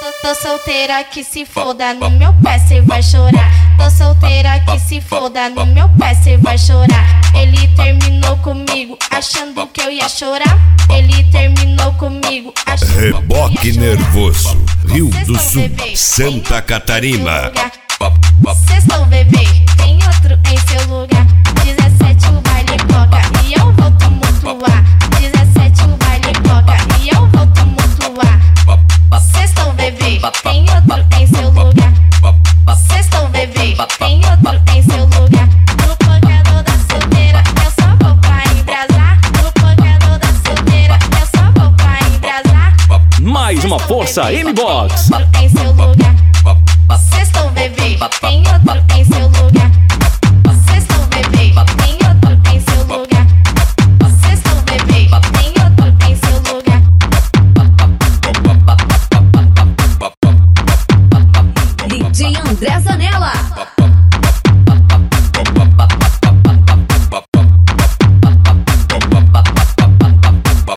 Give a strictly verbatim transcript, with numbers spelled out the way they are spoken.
Tô solteira que se foda, no meu pé cê vai chorar. Tô solteira que se foda, no meu pé cê vai chorar. Ele terminou comigo achando que eu ia chorar. Ele terminou comigo achando que eu ia chorar. Reboque Nervoso, Rio do Sul, Santa Catarina. Sextou, bebê, tem outro em seu lugar. dezessete o baile toca e eu vou tumultuar. dezessete o baile toca e eu vou tumultuar. Sextou, bebê, tem outro em seu lugar. Sextou, bebê, tem outro em seu lugar. No pancador da solteira eu só vou pra embrasar. No pancador da solteira eu só vou pra embrasar. Mais uma força M-Box. Tem outro em seu lugar. Sextou, bebê, tem outro em seu lugar. Sextou, bebê, tem outro em seu lugar. Sextou, bebê, tem outro em seu lugar. D J André Zanella.